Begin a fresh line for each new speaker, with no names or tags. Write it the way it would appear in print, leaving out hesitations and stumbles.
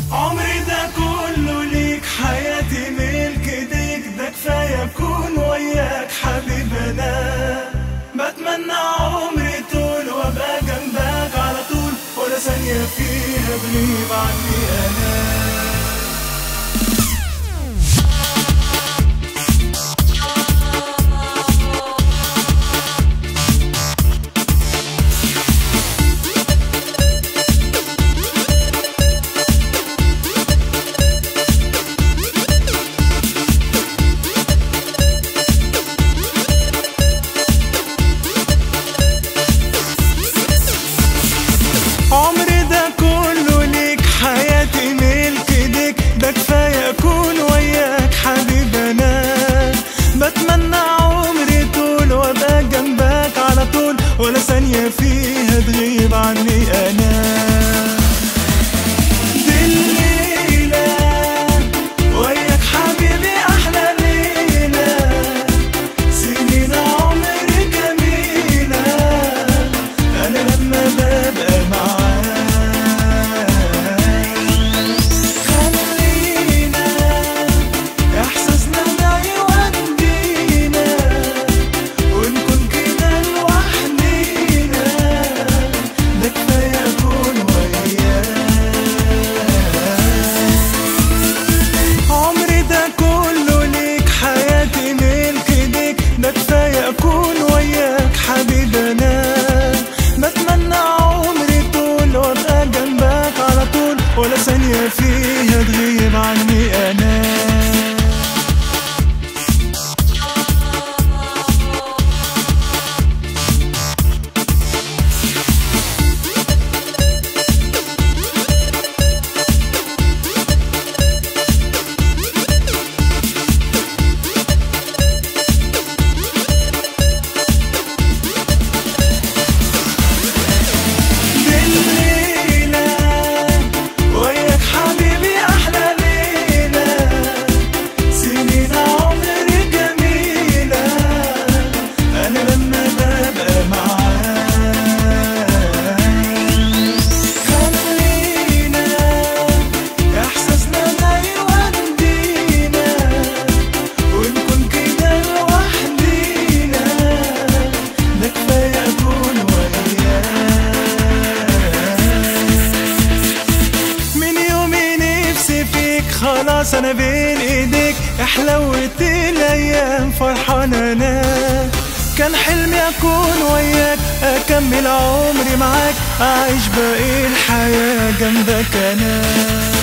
عمري ده كله ليك، حياتي ملك ايديك، ده كفاية اكون وياك حبيب انا. بتمنى عمري طول وابقى جنبك على طول، ولا ثانية فيها تغيب عني انا. عمري ده كله ليك، حياتي ملك ايديك، ده كفاية اكون وياك حبيب انا. بتمنى عمري طول وابقى جنبك على طول، ولا ثانية فيها تغيب عني انا. دي الليلة وياك حبيبي احلى ليلة، سنين عمري جميلة، انا لما ببقى معاك ولا ثانية فيها تغيب عني أنا. خلاص انا بين ايديك، حلوت الايام فرحان انا. كان حلمي اكون وياك، اكمل عمري معاك، اعيش باقي الحياة جنبك انا.